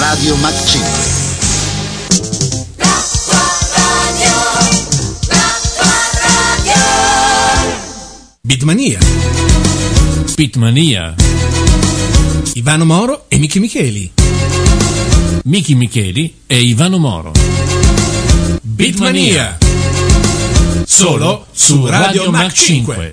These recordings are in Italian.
Radio Mac 5. Beatmania. Beatmania. Ivano Moro e Miki Micheli. Miki Micheli e Ivano Moro. Beatmania. Solo su Radio Mac 5.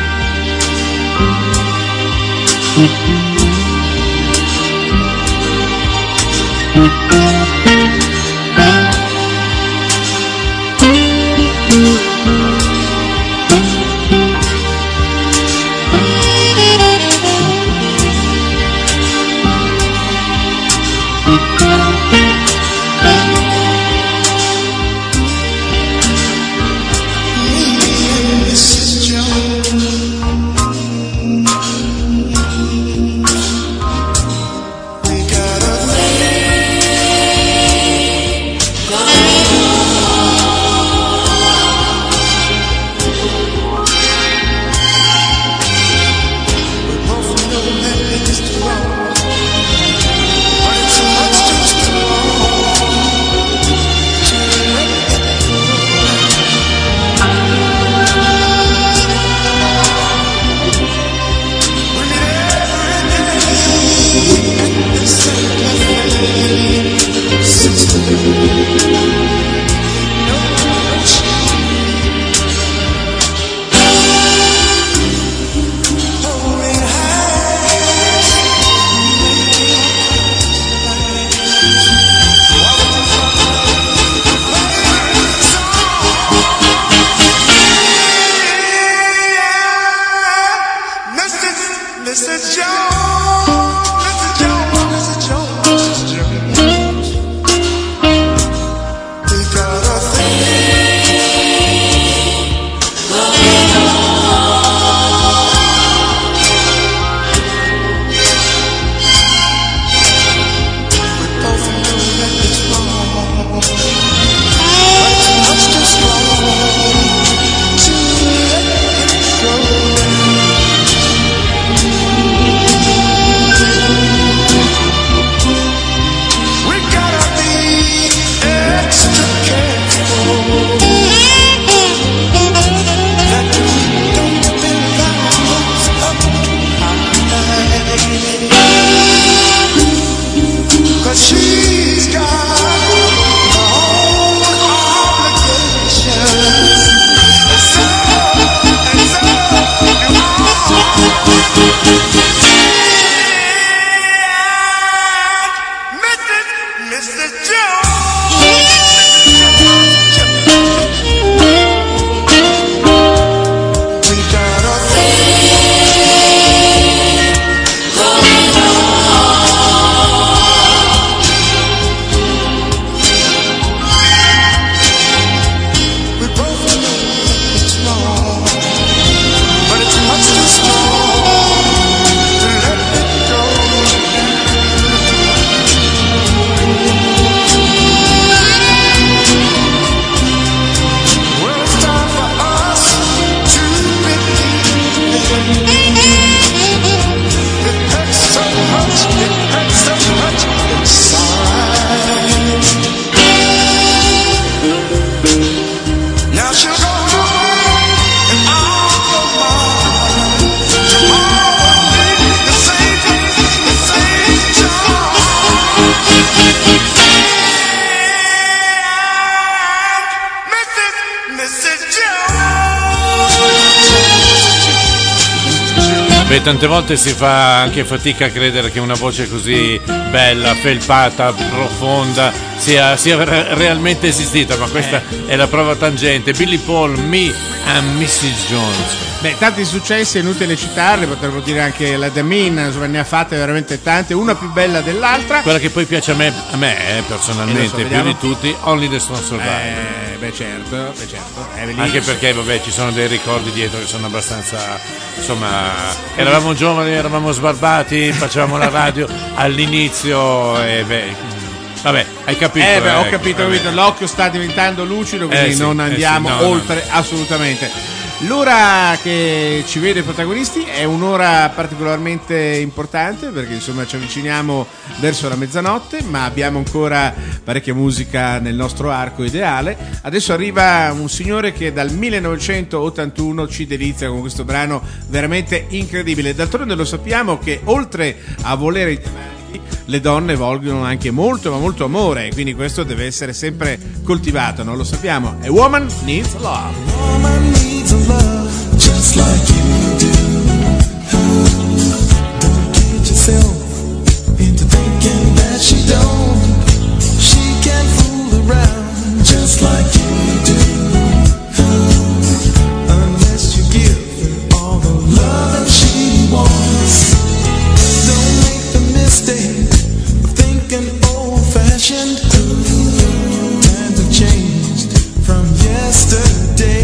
Beh, tante volte si fa anche fatica a credere che una voce così bella, felpata, profonda sia realmente esistita, ma questa è la prova tangente. Billy Paul, Me and Mrs. Jones. Beh, tanti successi, è inutile citarli, potremmo dire anche la Demin, insomma, ne ha fatte veramente tante, una più bella dell'altra. Quella che poi piace a me personalmente, più di tutti, Only the Strong Survive. Beh certo, anche perché vabbè, ci sono dei ricordi dietro che sono abbastanza, insomma, eravamo giovani, eravamo sbarbati, facevamo la radio all'inizio e vabbè, hai capito? Ho capito, l'occhio sta diventando lucido, quindi non andiamo oltre assolutamente. L'ora che ci vede protagonisti è un'ora particolarmente importante perché insomma ci avviciniamo verso la mezzanotte, ma abbiamo ancora parecchia musica nel nostro arco ideale. Adesso arriva un signore che dal 1981 ci delizia con questo brano veramente incredibile. D'altronde lo sappiamo che oltre a volere i diamanti, le donne vogliono anche molto ma molto amore, quindi questo deve essere sempre coltivato, non lo sappiamo. A Woman Needs Love. Woman needs a love just like you do. Don't get yourself into thinking that she don't. She can fool around just like you do. Unless you give her all the love that she wants. Don't make the mistake of thinking old-fashioned. Times have changed from yesterday.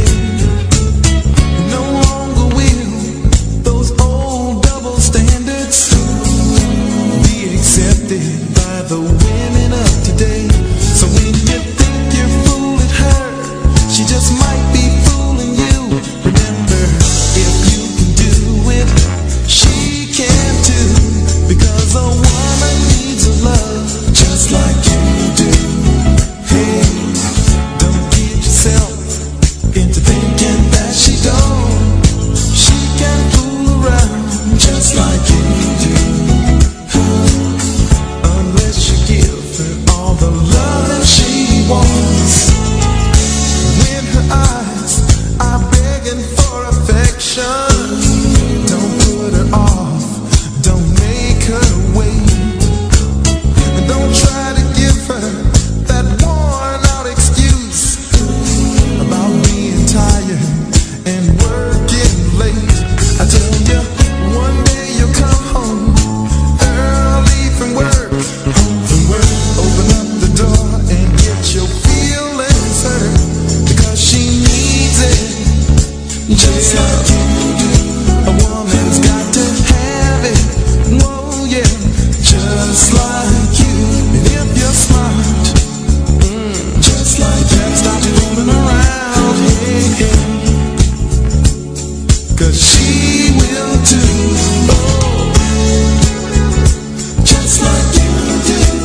By the women of today. So when you think you're fooling her, she just might be fooling you. Remember, if you can do it, she can too. Because a woman needs a love just like you do. Hey, don't get yourself into thinking that she don't. She can fool around just like you do. The love that she wants. When her eyes are begging for affection, don't put her off, don't make her wait, and don't try to give her that worn out excuse about being tired and working late. I tell you, one day you'll come home early from work, open up the door and get your feelings hurt, because she needs it just like you do. A woman's got to have it, whoa yeah, just like you. And if you're smart, just like that, stop fooling around, hey, hey. 'Cause she will too. Oh, just like you do.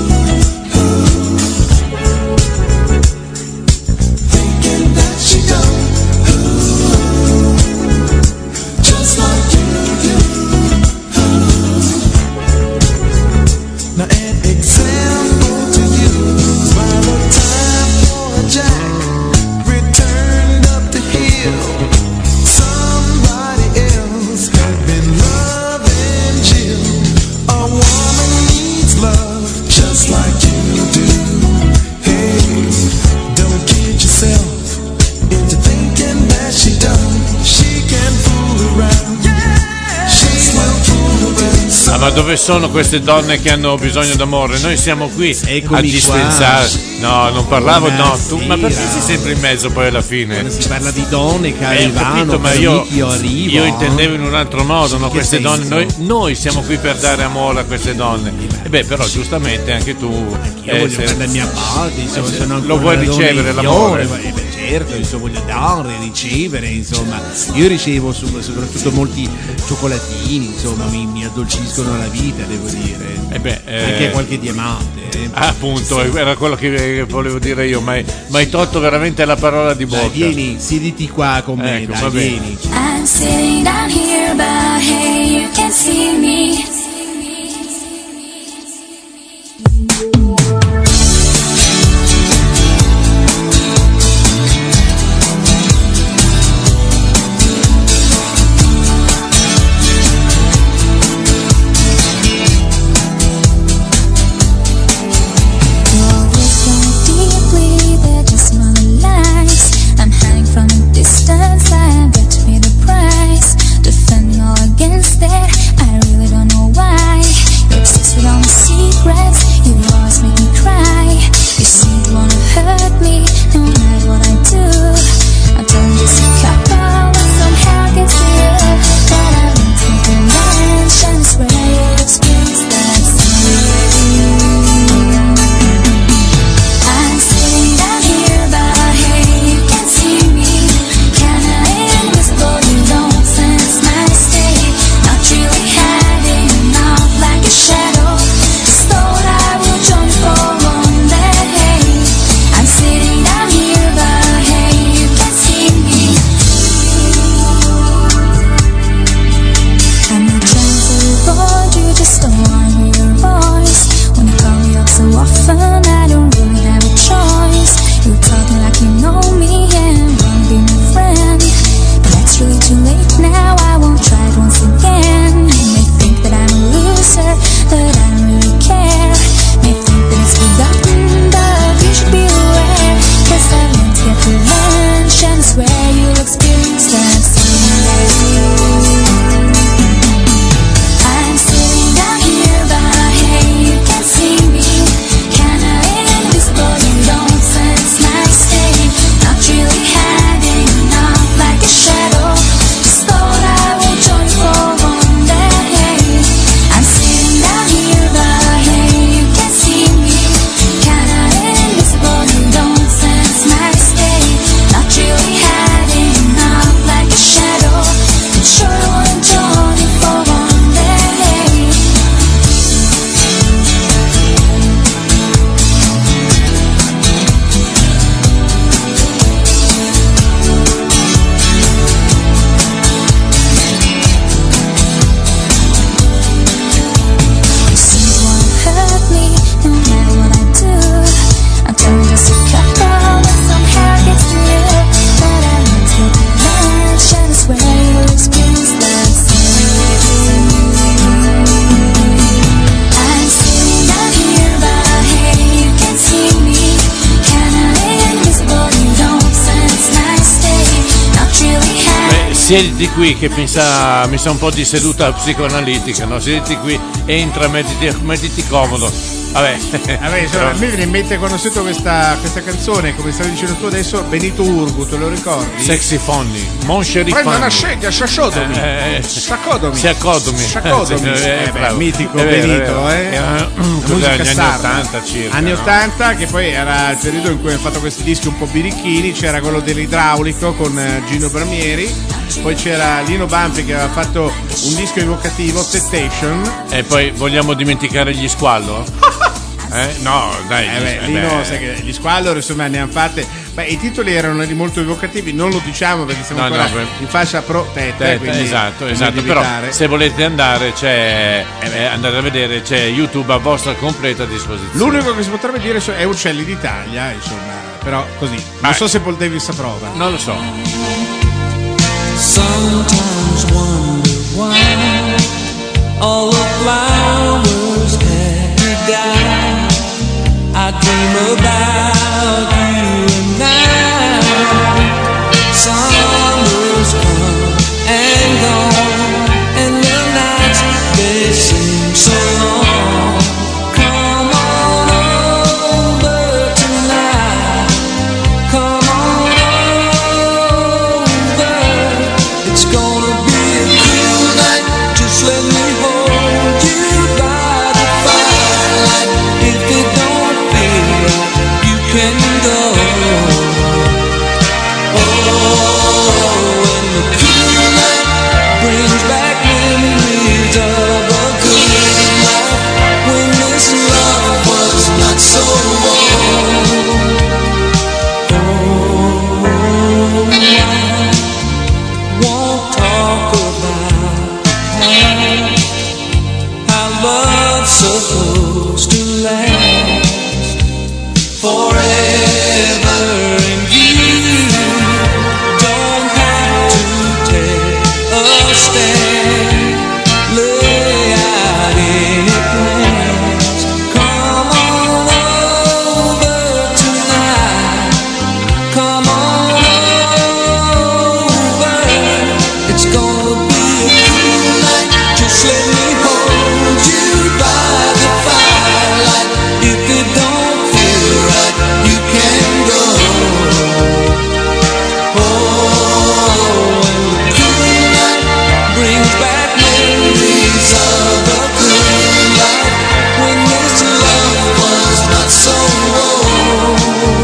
Ma dove sono queste donne che hanno bisogno d'amore? Noi siamo qui Eccomi a dispensare. Qua. No, non parlavo, no, tu, Buonasera. ma perché sei sempre in mezzo poi alla fine? Quando si parla di donne che Ho arrivano, capito, ma arrivo. io intendevo in un altro modo, no? Che Queste senso? donne, noi siamo qui per dare amore a queste donne. E beh, però giustamente anche tu Io voglio fare la mia parte, insomma, sono lo ancora vuoi una donna ricevere in l'amore? fiore, beh, certo, insomma, voglio dare, ricevere, insomma. Io ricevo soprattutto molti cioccolatini, insomma, mi addolciscono la vita, devo dire. Anche qualche diamante. Appunto, era quello che volevo dire io, ma hai tolto veramente la parola di bocca. Dai, vieni, siediti qua con me, Ecco, dai, va bene. vieni. I'm sitting down here, but hey, you can see me. Distance, I bet me the price. Defend all against that. I really don't know why. siediti qui che mi sa un po' di seduta psicoanalitica, no? Siediti qui, entra, mettiti comodo. Vabbè, insomma, a me viene in mente quando sento questa canzone, come stavi dicendo tu adesso, Benito Urgu, te lo ricordi? Sexy Funny, Mon Chéri Prenda una Funny. sceglia, sciasciodomi. Sciaccodomi. Mitico È vero, Benito, Cos'è, musica gli anni sarda. 80 circa. Anni no? 80, che poi era il periodo in cui hanno fatto questi dischi un po' birichini, c'era quello dell'idraulico con Gino Bramieri, poi c'era Lino Banfi che aveva fatto un disco evocativo, Temptation. E poi vogliamo dimenticare gli Squallo? No, dai. Lino, sai che gli Squallor insomma ne hanno fatte. I titoli erano molto evocativi, non lo diciamo perché siamo ancora in fascia pro tette, quindi esatto. Però se volete andare andate a vedere, c'è YouTube a vostra completa disposizione. L'unico che si potrebbe dire è Uccelli d'Italia, insomma, però così. Non so se Paul Davis approva. Non lo so. Sometimes wonder why all the flowers have died. I dream about you and now. Summers come and gone, and the nights they seem so long. Come on over tonight. Come on over. It's gonna be a cool night. Just let me hold you by the firelight. If it don't you can go. Oh, and the cool night brings back memories of a good life when this love was not so warm. Oh, I won't talk about how love's supposed to last forever, and you don't have to take a stand, lay out any plans. Come on over tonight. Come on over. It's gonna be a cool night. Just let me hold you by the firelight. If it don't you can go. Oh, and the cool night brings back memories of a good life when this love was not so warm.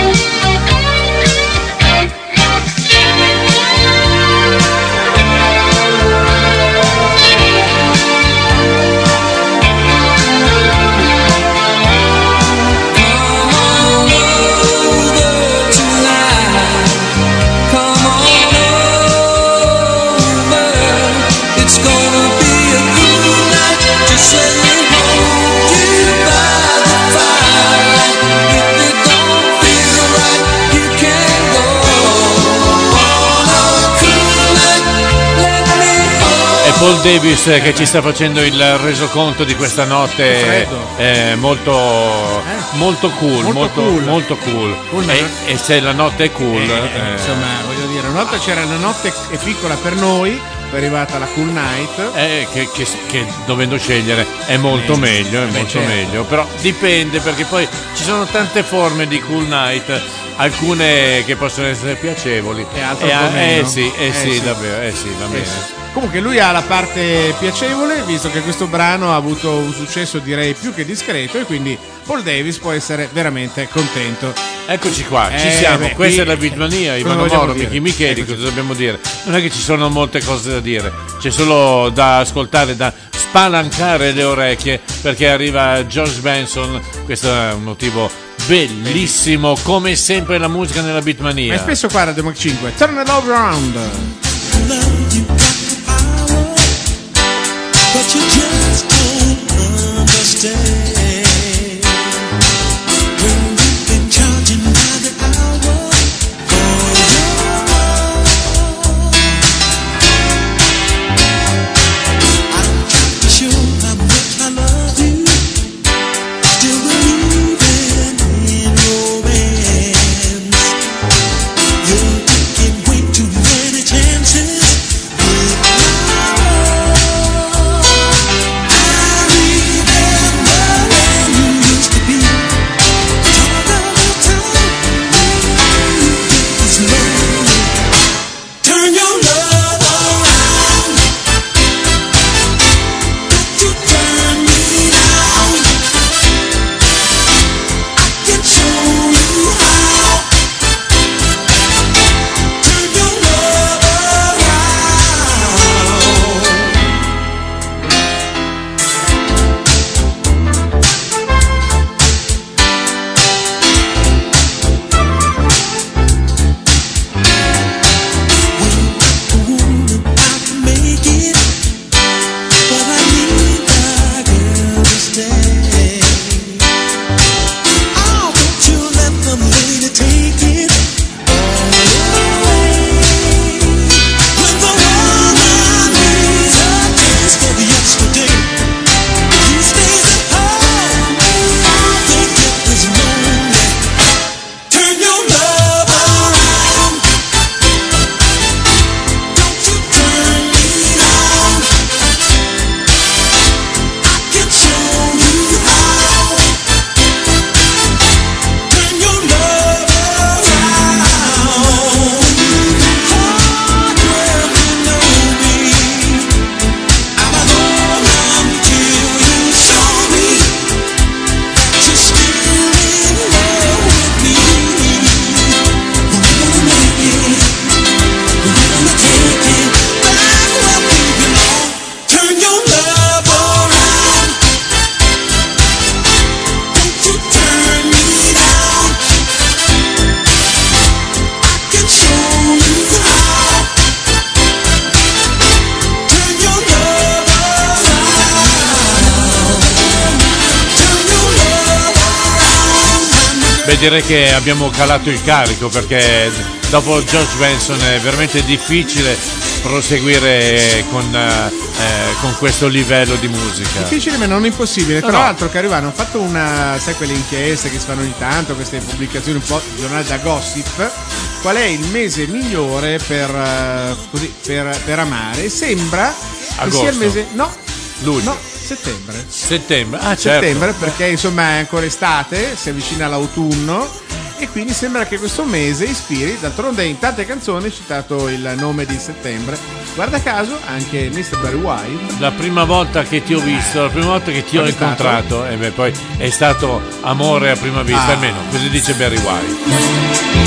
Paul Davis che ci sta facendo il resoconto di questa notte molto cool, molto cool. E se la notte è cool, insomma, voglio dire, una volta c'era la notte è piccola per noi, poi è arrivata la cool night, che dovendo scegliere è molto meglio, meglio, però dipende perché poi ci sono tante forme di cool night. Alcune che possono essere piacevoli e altre un po' meno. Sì, davvero, va bene. Comunque lui ha la parte piacevole, visto che questo brano ha avuto un successo direi più che discreto, e quindi Paul Davis può essere veramente contento. Eccoci qua, ci siamo. Questa è la Beatmania, Ivano Moro, Michi Micheli, cosa dobbiamo dire? Non è che ci sono molte cose da dire, c'è solo da ascoltare, da spalancare le orecchie, perché arriva George Benson. Questo è un motivo bellissimo, come sempre la musica nella Beatmania. Ma spesso qua Radio Mac 5, Turn it all around. But you just don't understand. When you've been charging by the hour for your love, I'm trying to show how much I love you. Still believing in romance. You're taking way too many chances. Beh, direi che abbiamo calato il carico, perché dopo George Benson è veramente difficile proseguire con questo livello di musica. Difficile ma non impossibile. Tra No. l'altro, caro Ivano, ho fatto sai quelle inchieste che si fanno ogni tanto, queste pubblicazioni un po' di giornali da gossip. Qual è il mese migliore per amare? Sembra che sia il Agosto. mese. No, Luglio. no, settembre. Settembre. Ah, certo. Settembre, perché insomma è ancora estate, si avvicina l'autunno. E quindi sembra che questo mese ispiri. D'altronde in tante canzoni è citato il nome di settembre. Guarda caso anche Mr. Barry White. La prima volta che ti ho visto, la prima volta che ti ho Qual è stato? incontrato, e beh, poi è stato amore a prima vista, Ah. almeno così dice Barry White.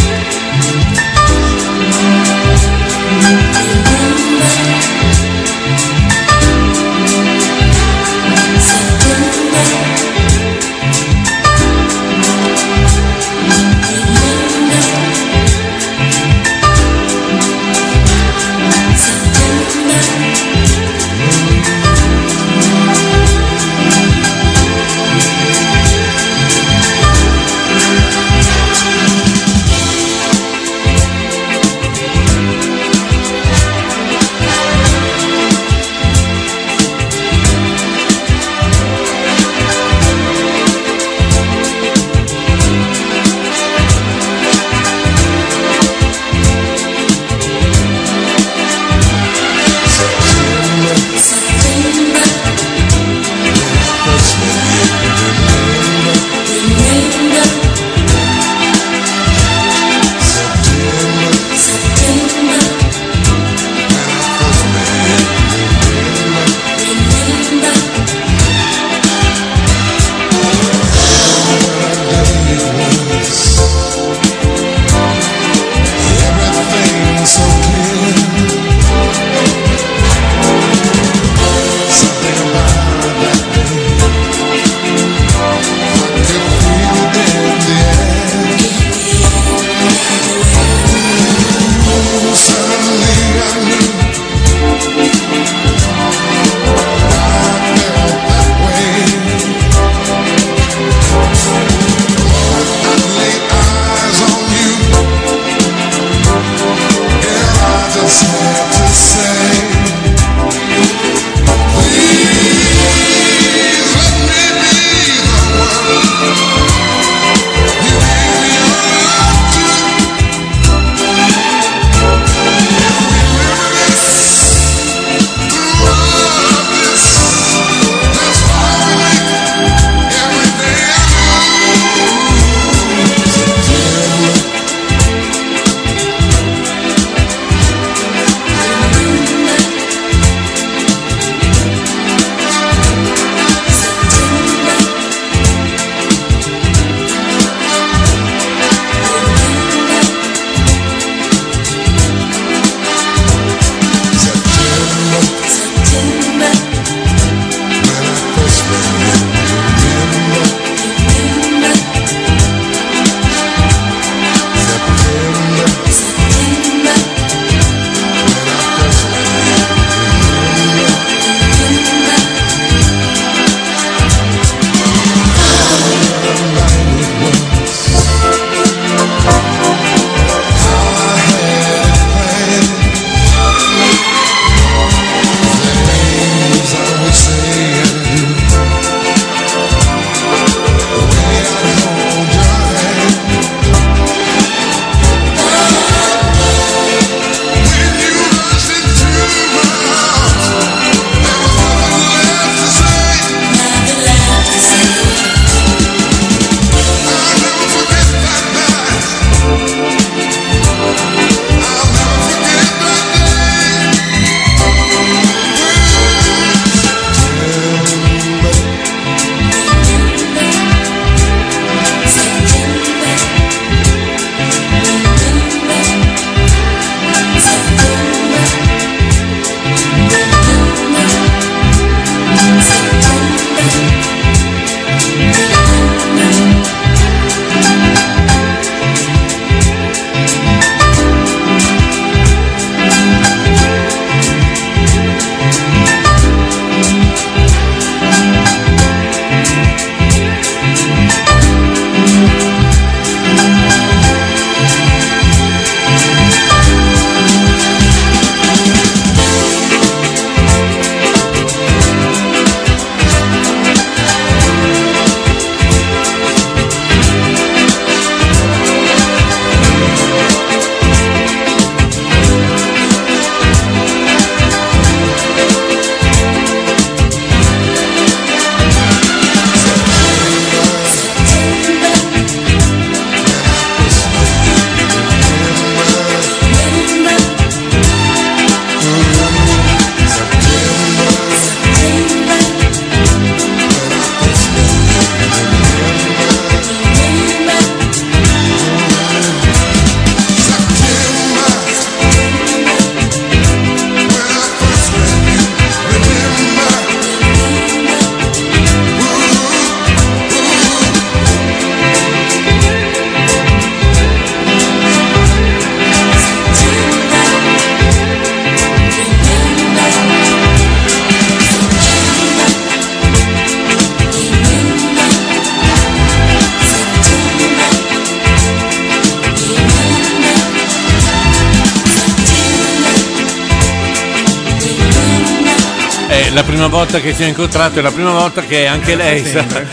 la prima volta che ti ho incontrato è la prima volta che anche lei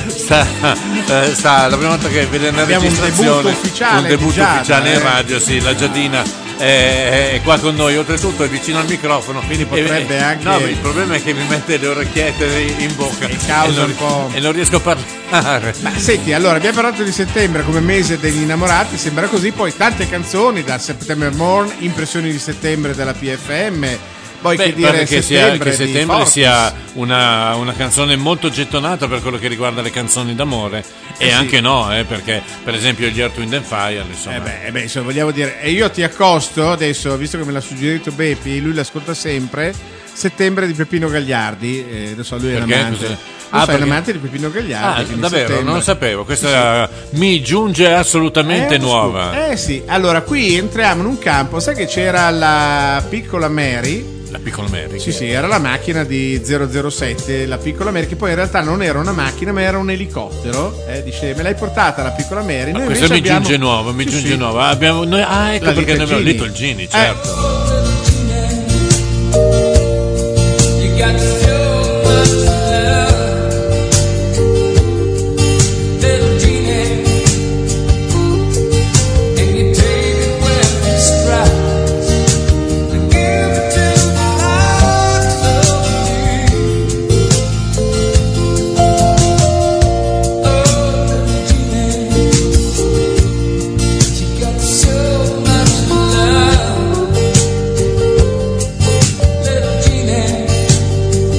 la prima volta che vede una Abbiamo registrazione, un debutto ufficiale in eh. radio, sì, la Giadina è qua con noi, oltretutto è vicino al microfono, Quindi potrebbe anche- no, il problema è che mi mette le orecchiette in bocca causa un po'. e non riesco a parlare. Ma senti, allora abbiamo parlato di settembre come mese degli innamorati, sembra così, poi tante canzoni da September Morn, impressioni di settembre della PFM, poi Beh, che dire pare che settembre, che di settembre Fortis. sia una canzone molto gettonata per quello che riguarda le canzoni d'amore e sì. anche no, perché per esempio gli Earth, Wind and Fire, insomma. Insomma, vogliamo dire, e io ti accosto adesso, visto che me l'ha suggerito Beppi, lui l'ascolta sempre, settembre di Peppino Gagliardi, adesso lui è un Perché? amante. Cos'è? Lo sai, è un perché- amante di Peppino Gagliardi. quindi davvero, settembre. non lo sapevo, questa mi giunge assolutamente nuova. Sì, allora qui entriamo in un campo, sai che c'era la piccola Mary? La piccola Mary. Sì, era la macchina di 007, la piccola Mary, che poi in realtà non era una macchina, ma era un elicottero. Dice, me l'hai portata la piccola Mary? Noi Questa invece mi abbiamo... giunge nuova, mi Sì, giunge sì. nuova. Ecco La perché noi abbiamo Little Little Genie, certo. You got so much love, little genie, and you take it with a surprise. To give it to the likes of me. Oh, little genie, you got so much love. Little genie,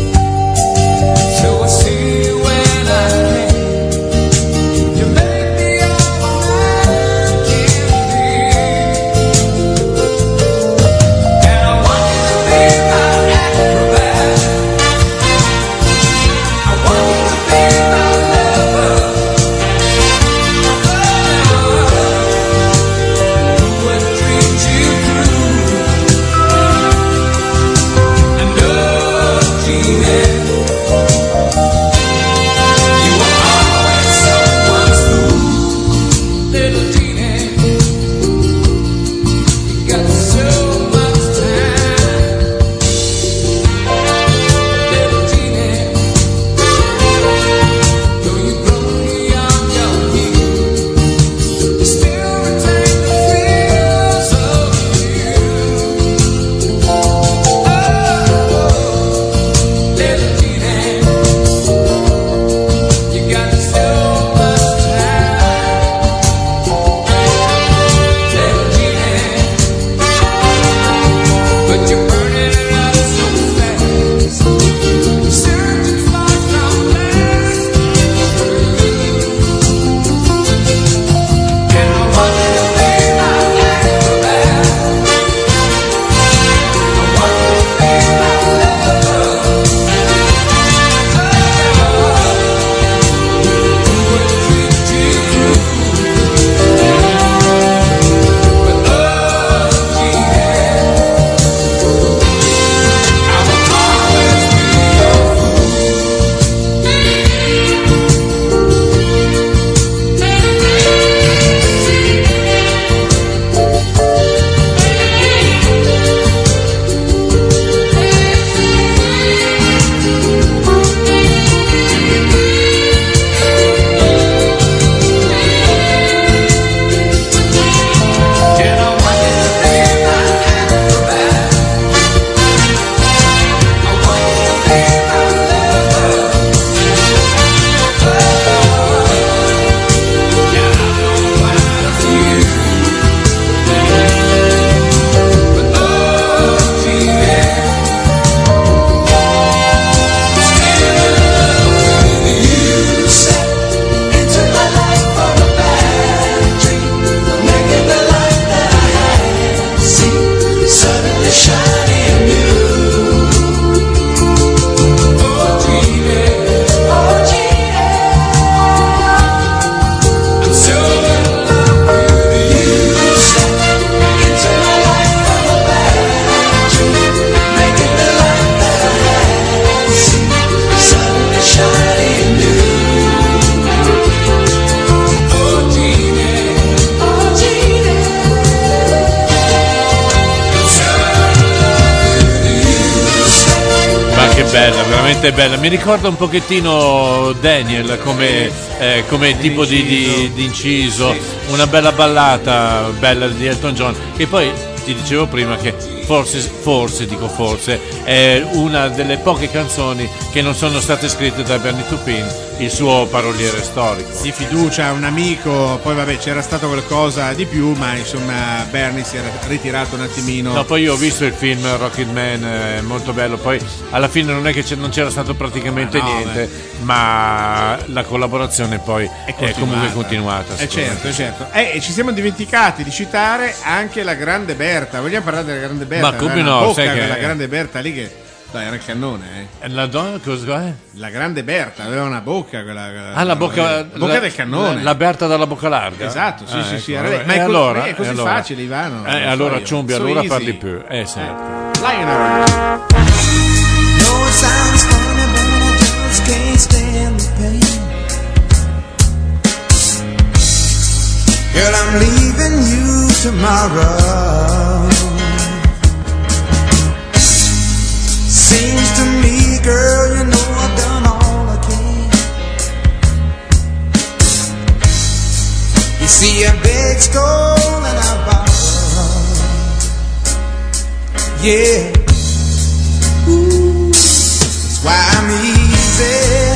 bella, veramente bella. Mi ricorda un pochettino Daniel come tipo di inciso, una bella ballata bella di Elton John, che poi ti dicevo prima che forse è una delle poche canzoni che non sono state scritte da Bernie Taupin, il suo paroliere storico. Di fiducia, un amico, poi vabbè c'era stato qualcosa di più, ma insomma Bernie si era ritirato un attimino. No, poi io ho visto il film Rocketman, molto bello, poi alla fine non è che non c'era stato praticamente niente, ma la collaborazione poi è comunque continuata. Certo. E ci siamo dimenticati di citare anche la Grande Berta. Vogliamo parlare della Grande Berta? Ma come no? Bocca, Sai che la Grande Berta lì che... Dai, era il cannone, La donna cosa è? La Grande Berta aveva una bocca, la bocca del cannone. La Berta dalla bocca larga. Esatto, sì. Ecco. Ma allora, è così facile, Ivano. Allora ciumbi, allora easy. parli più. Certo. Lionheart. No, it sounds funny, but I just can't stand the pain. Girl, I'm leaving you tomorrow. Seems to me, girl, you know I've done all I can. You see, I beg, stole, and I borrowed. Yeah. Ooh, that's why I'm easy.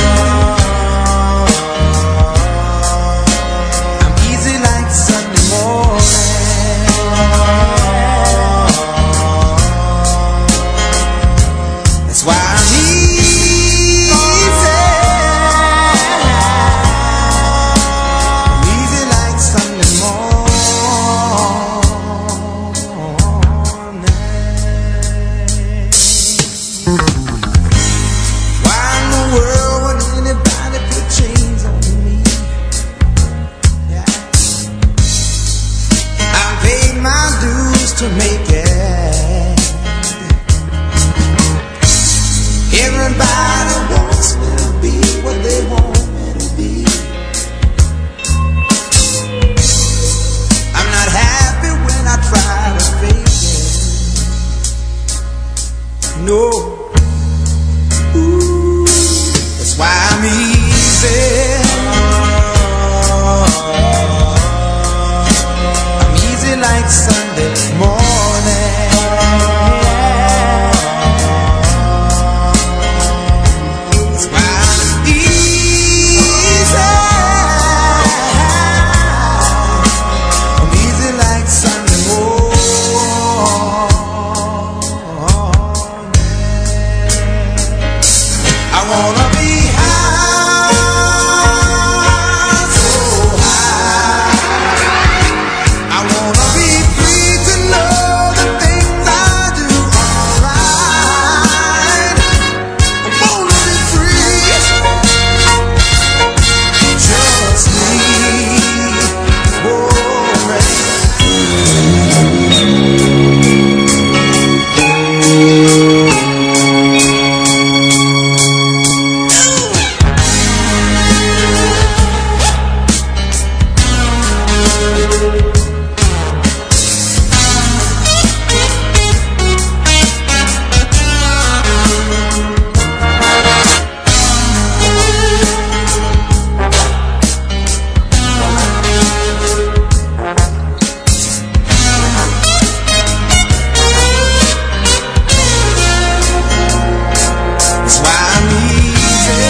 I'm easy like Sunday morning. That's why I'm easy. I'm easy like Sunday morning. Why in the world would anybody put chains on me? Yeah. I paid my dues to make it. Everybody wants me to be what they want me to be. I'm not happy when I try to fake it. No. Ooh, that's why I'm easy. I'm easy like Sunday morning. That's why I'm easy. I'm easy like Sunday morning. I wanna be high, so high. I wanna be free to know the things I do are right. I wanna be free, just me, That's why I'm easy.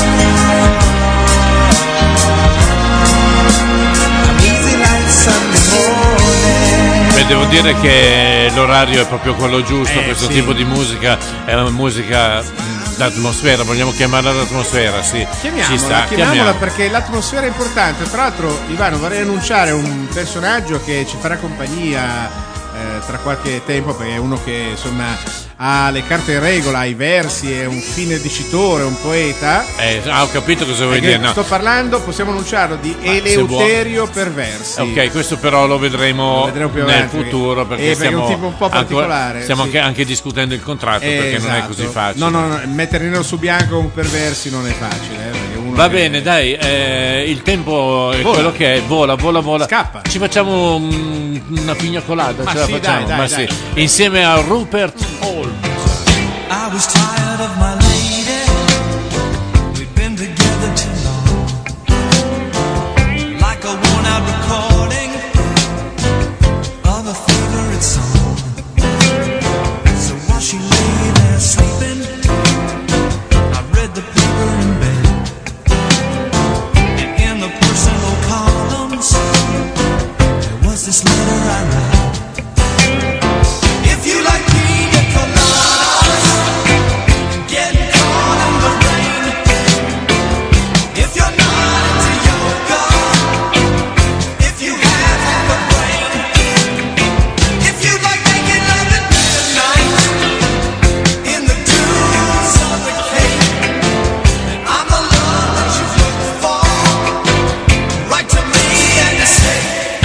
I'm easy like Sunday morning. Beh, devo dire che l'orario è proprio quello giusto, questo sì. tipo di musica è una musica d'atmosfera, vogliamo chiamarla d'atmosfera, sì. Chiamiamola perché l'atmosfera è importante. Tra l'altro, Ivano, vorrei annunciare un personaggio che ci farà compagnia tra qualche tempo, perché è uno che insomma ha le carte in regola, ha i versi, è un fine dicitore, un poeta. Ho capito cosa vuoi dire. No. Sto parlando, possiamo annunciarlo, di Eleuterio Perversi. Ok, questo però lo vedremo più nel avanti, futuro, perché perché è un tipo un po' particolare. Stiamo sì. anche discutendo il contratto, perché non è Esatto. così facile. No, mettere nero su bianco un Perversi non è facile. Perché uno Va che- bene, dai, il tempo è Vola. quello che è, vola. Scappa. Ci facciamo una pigna colada, Ma ce la sì, facciamo? dai. Insieme a Rupert Holmes. I was tired of my lady. We'd been together too long. Like a worn out recording of a favorite song. So while she lay there sleeping, I read the paper in bed. And in the personal columns, there was this letter I read. If you like pina coladas, getting caught in the rain. If you're not into yoga, if you have half a brain. If you like making love at midnight in the dunes of the Cape, then I'm the love that you've looked for. Write to me and you say.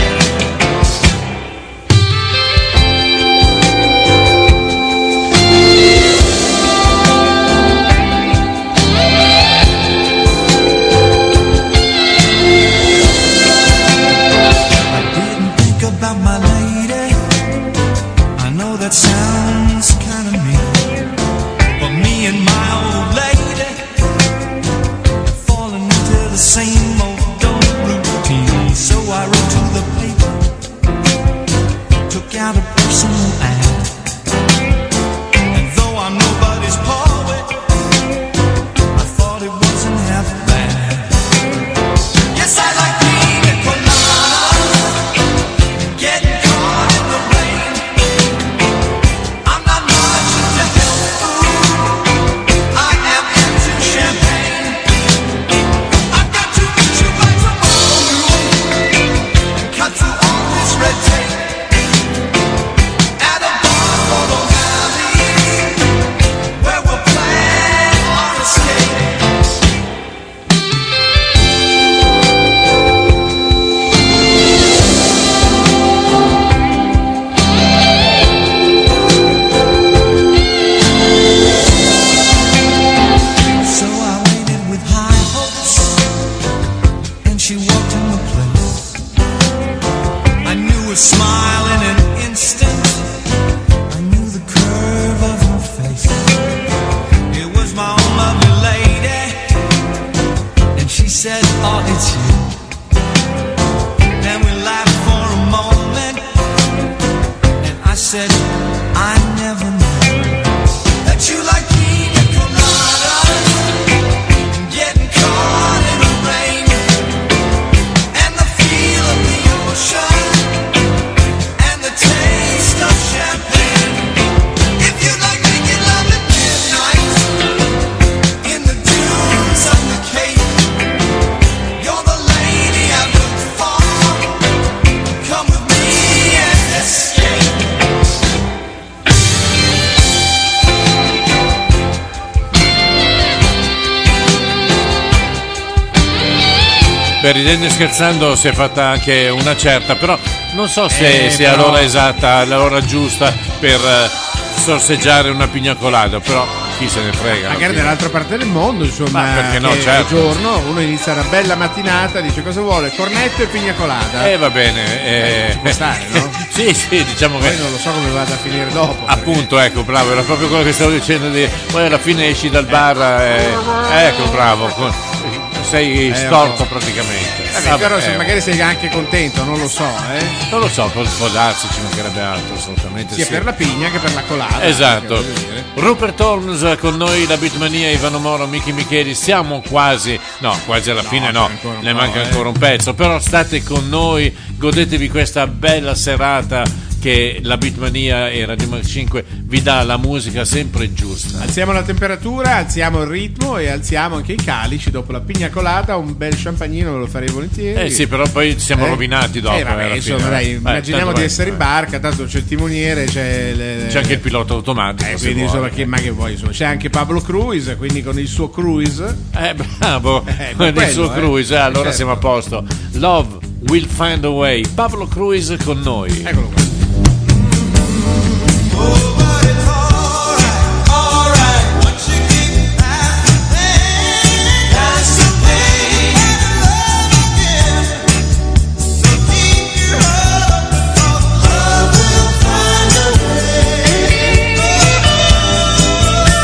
About my lady, I know that sounds kind of mean, but me and my old lady have fallen into the same old dumb routine. So I wrote to the paper, took out a personal ad, and though I'm nobody's poet, I thought it wasn't half bad. Yes, I like pina coladas, getting caught in the rain. I'm not much into health food, I am into champagne. I've got to meet you by tomorrow and cut through all this red tape at a bar for the valley where we'll plan our escape. So I waited with high hopes, and she walked in the place. I knew her smile in an instant, I knew the curve of her face. It was my own lovely lady, and she said, oh, it's you. Then we laughed for a moment, and I said, I never knew that you like pina coladas, getting caught in the rain, and the feel of the ocean, and the taste of champagne. If you like making love at midnight in the dunes of the Cape, you're the lady I've looked for. Come with me and escape. Per ridendo e scherzando si è fatta anche una certa, però non so se sia però- l'ora esatta, l'ora giusta per sorseggiare una pigna colada, però chi se ne frega. alla Magari fine. dall'altra parte del mondo, insomma, Ma perché no, che certo. al giorno uno inizia una bella mattinata, dice cosa vuole, cornetto e pigna colada. Va bene. può stare, no? sì, diciamo Poi che non lo so come vada a finire dopo. appunto, ecco, bravo, era proprio quello che stavo dicendo. Poi alla fine esci dal bar, ecco, bravo. Sei storto praticamente. Vabbè, Però se magari sei anche contento, non lo so, non lo so, può darsi, ci mancherebbe altro, assolutamente sia sì. per la pigna che per la colada. Esatto. anche, voglio dire. Rupert Holmes con noi, la Beatmania, Ivano Moro, Miki Micheli. Siamo quasi alla fine no, c'è ancora un ne po', manca ancora un pezzo, però state con noi, godetevi questa bella serata che la Beatmania e Radio Max 5 vi dà, la musica sempre giusta. Alziamo la temperatura, alziamo il ritmo e alziamo anche i calici. Dopo la pigna colata un bel champagnino ve lo farei volentieri. Sì, però poi siamo rovinati dopo. Vabbè, alla insomma, fine. dai, immaginiamo tanto di essere in barca, tanto c'è il timoniere, c'è anche il pilota automatico. se quindi vuole. insomma, ma che vuoi, insomma, c'è anche Pablo Cruise, quindi con il suo cruise. Bravo, per con il quello, suo cruise, allora certo. siamo a posto. Love will find a way. Pablo Cruise con noi. Eccolo qua. Love will find a way.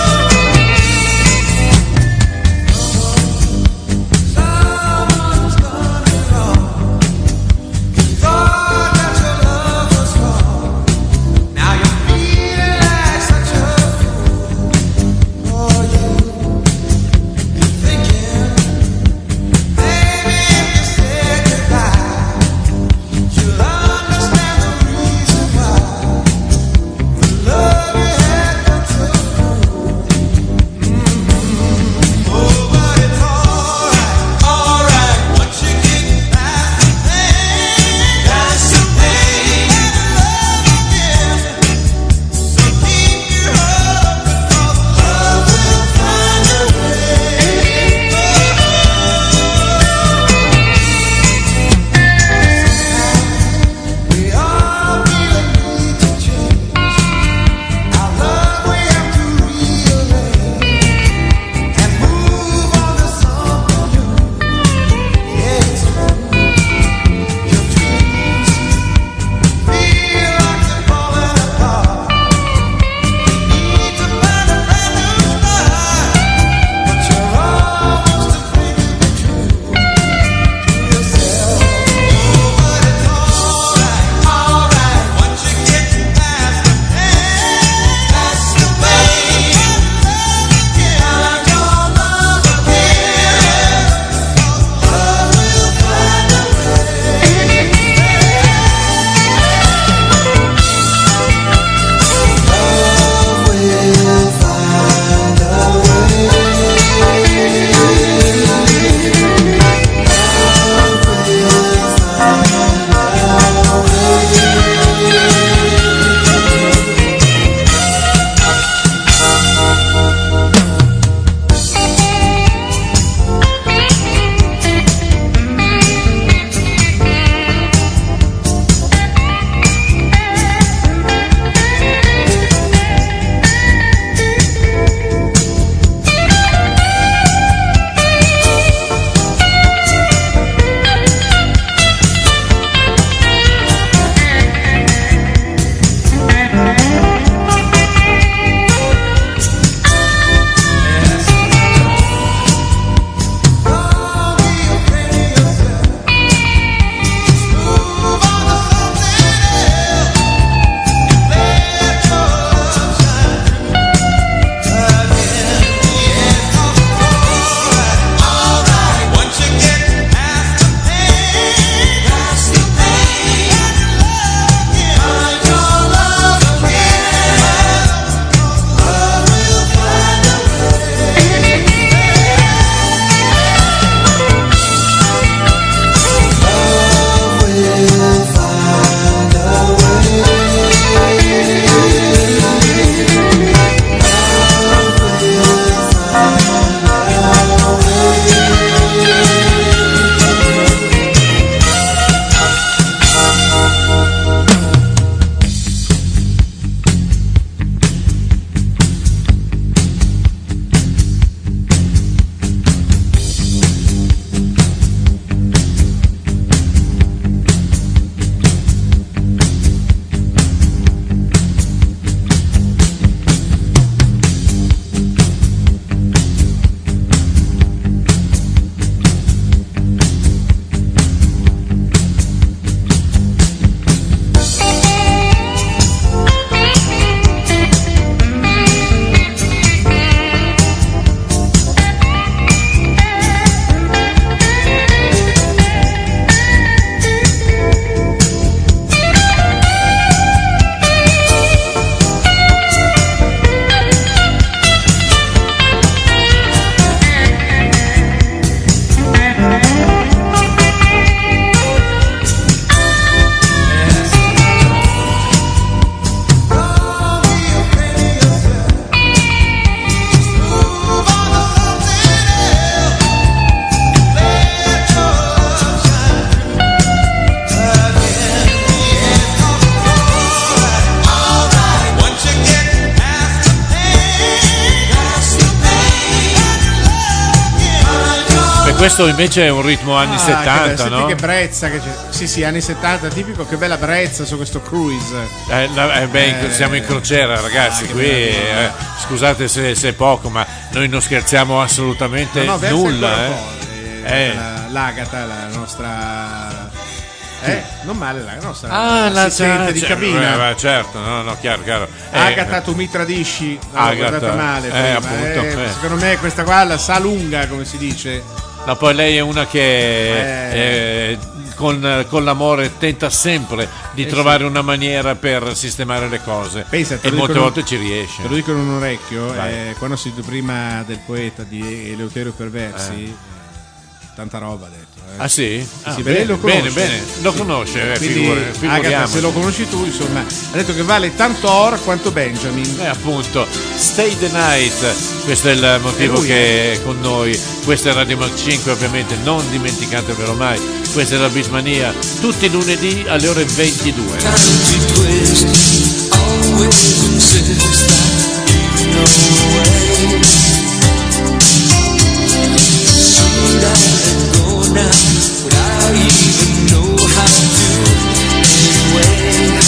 questo invece è un ritmo anni 70, senti no? che brezza che c'è. Sì, anni 70 tipico, che bella brezza su questo cruise. Siamo in crociera, ragazzi, qui scusate se è poco, ma noi non scherziamo assolutamente versa nulla. ancora un po', l'Agata, la nostra non male la nostra assistente di cabina. Certo, no, chiaro. Agata, tu mi tradisci, l'ho guardata male prima. Appunto, secondo me questa qua la sa lunga, come si dice. No, poi lei è una che con l'amore tenta sempre di trovare una maniera per sistemare le cose. Pensa, e molte volte ci riesce. Te lo dico in un orecchio, quando ho sentito prima del poeta di Eleuterio Perversi, tanta roba ha detto. Ah sì? Sì, bene, lo conosce. Bene, lo conosce, quindi Agata, se lo conosci tu, insomma, ha detto che vale tanto Or quanto Benjamin. Appunto, Stay the Night, questo è il motivo che è con noi. Questa è Radio Mark 5, ovviamente, non dimenticatevelo mai. Questa è la Beatmania, tutti i lunedì alle ore 22. Now, would I even know how to anyway?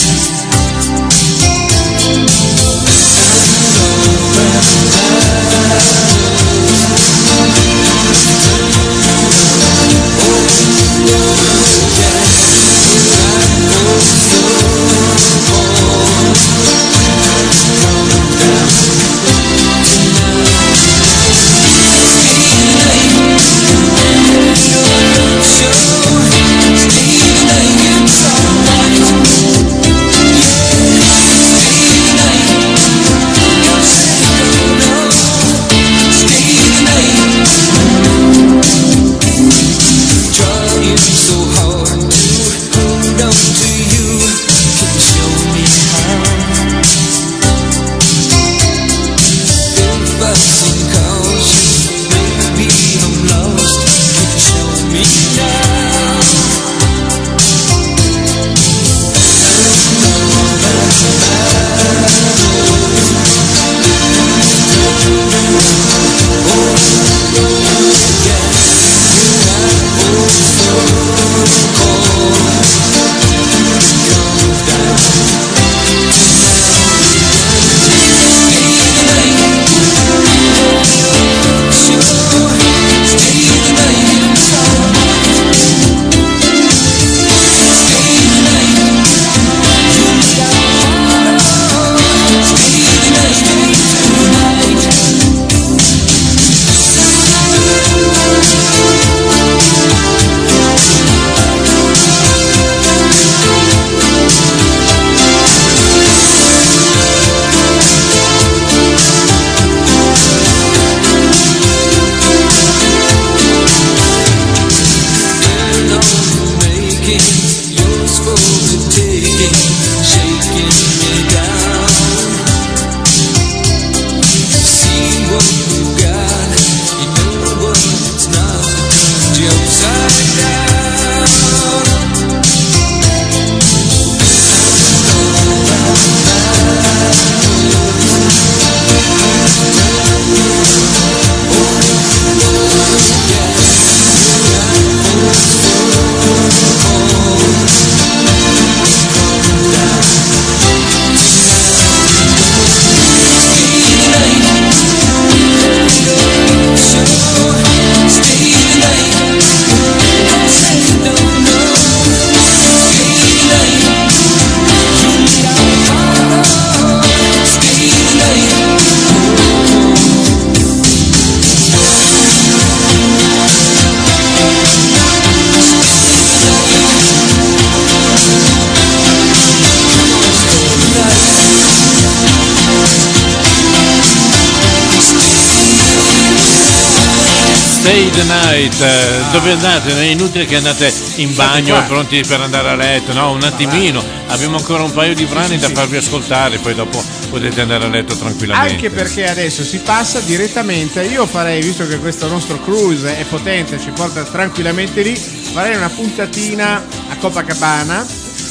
Stay the Night. Dove andate? È inutile che andate in bagno pronti per andare a letto, no? Un attimino, abbiamo ancora un paio di brani da farvi ascoltare, poi dopo potete andare a letto tranquillamente. Anche perché adesso si passa direttamente. Io farei, visto che questo nostro cruise è potente, ci porta tranquillamente lì, farei una puntatina a Copacabana,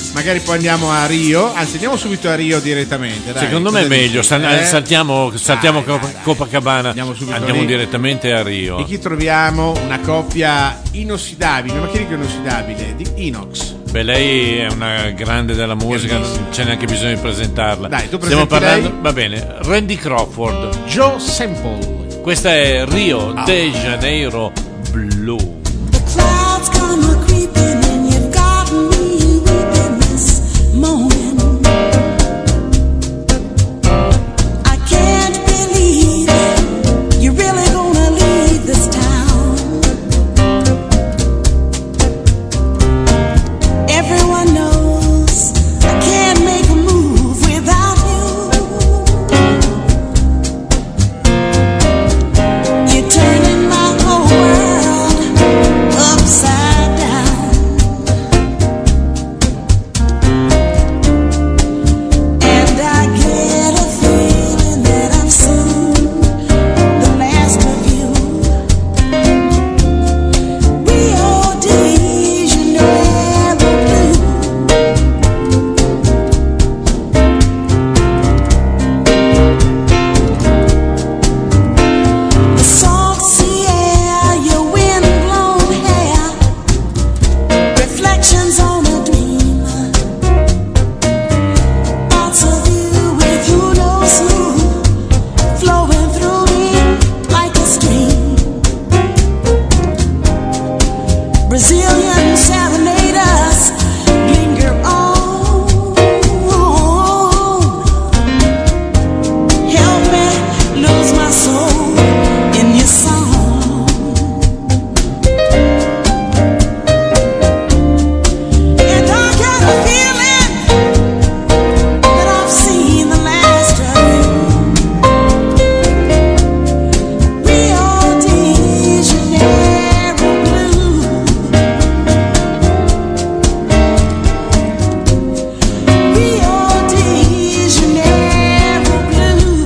magari poi andiamo a Rio, anzi andiamo subito a Rio direttamente. Dai, Secondo me è meglio, saltiamo Dai. Copacabana, Andiamo subito andiamo lì. direttamente a Rio. E chi troviamo? Una coppia inossidabile, ma che dico inossidabile? Di Inox. Beh, lei è una grande della musica, non c'è neanche bisogno di presentarla. Dai, tu stiamo presenti parlando, lei? va bene, Randy Crawford. Joe Sample. Questa è Rio de Janeiro Blue. The clouds come creeping and you've got me weeping this morning. I can't believe you're really gonna leave this town. Everyone knows I can't make a move without you. You're turning my whole world upside down. And I get a feeling that I'm soon the last of you. Rio de Janeiro blue. The salt sea air, your wind-blown hair, reflections on a dream. Thoughts of you with who knows who, flowing through me like a stream. Brazilian serenaders linger on. Help me lose my soul in your song. And I got a feeling that I've seen the last of you. Rio de Janeiro blue. Rio de Janeiro blue.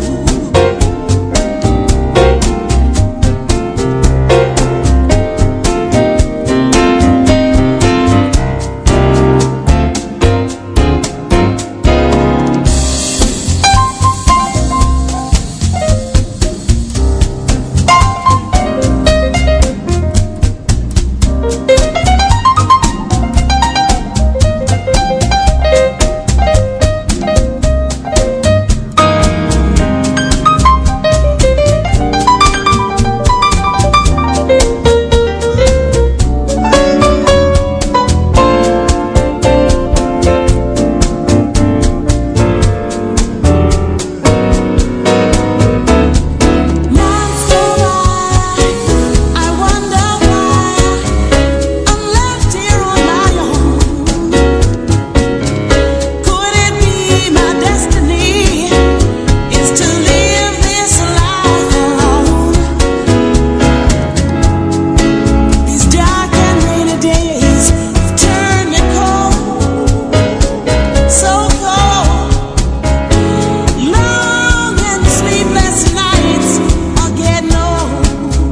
Months go by, I wonder why I'm left here on my own. Could it be my destiny is to live this life alone? These dark and rainy days have turned me cold, so cold. Long and sleepless nights are getting old,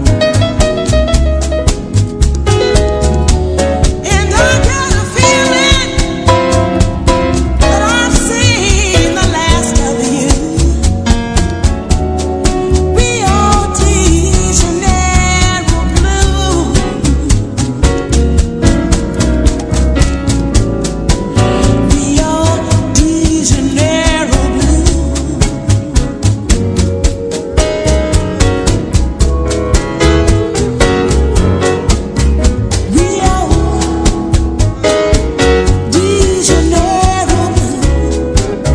and I got a feeling that I've seen the last of you. Rio de Janeiro blue. Rio de Janeiro blue. Rio de Janeiro blue.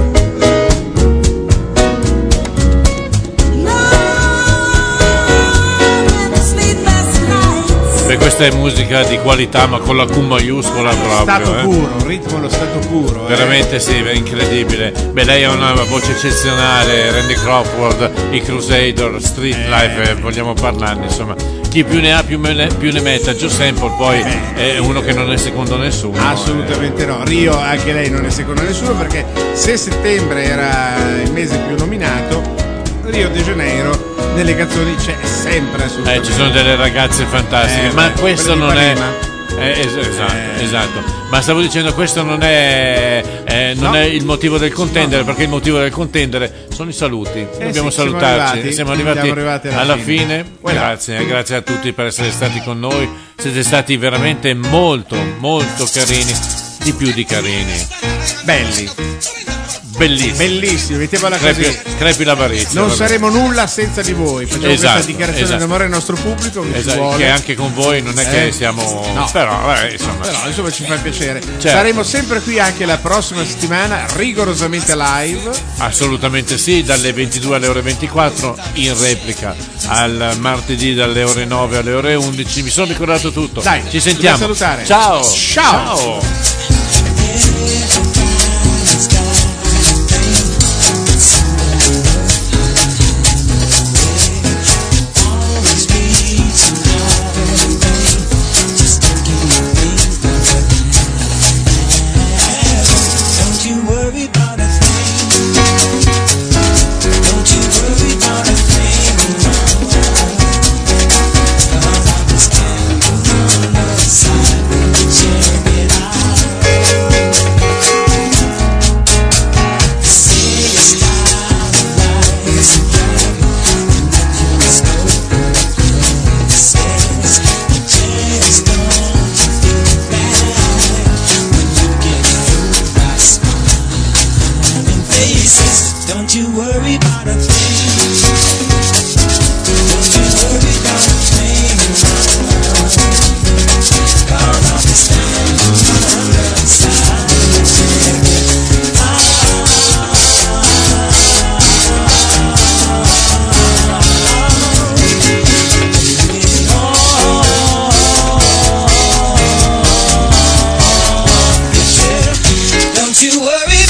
Long and sleepless nights. Beh, questa è musica di qualità, ma con la Q maiuscola proprio. Stato puro, un ritmo allo stato puro. Veramente sì, è incredibile. Beh, lei ha una voce eccezionale, Randy Crawford, i Crusader, Street Life, vogliamo parlarne, insomma. Chi più ne ha più ne metta. Joe Sample poi è uno che non è secondo nessuno. Assolutamente no. Rio anche lei non è secondo nessuno, perché se settembre era il mese più nominato, Rio de Janeiro nelle canzoni c'è sempre assolutamente. Ci sono delle ragazze fantastiche, ma questo quello di non è Ipanema. Esatto. Ma stavo dicendo, questo non è il motivo del contendere, perché il motivo del contendere sono i saluti. Dobbiamo salutarci. Siamo arrivati alla fine. Grazie a tutti per essere stati con noi. Siete stati veramente molto, molto carini. Di più di carini. Bellissimi, mettiamola così. Crepi l'avarizia. Non saremo nulla senza di voi. Facciamo questa dichiarazione d'amore al nostro pubblico che ci vuole. Che anche con voi non è che siamo. No. Però insomma ci fa piacere. Certo. Saremo sempre qui anche la prossima settimana, rigorosamente live. Assolutamente sì, dalle 22 alle ore 24, in replica al martedì dalle ore 9 alle ore 11. Mi sono ricordato tutto. Dai, ci sentiamo. Salutare. Ciao. Don't you worry about a thing. Don't you worry about a thing. 'Cause I'll be standing on the other side. Don't you worry.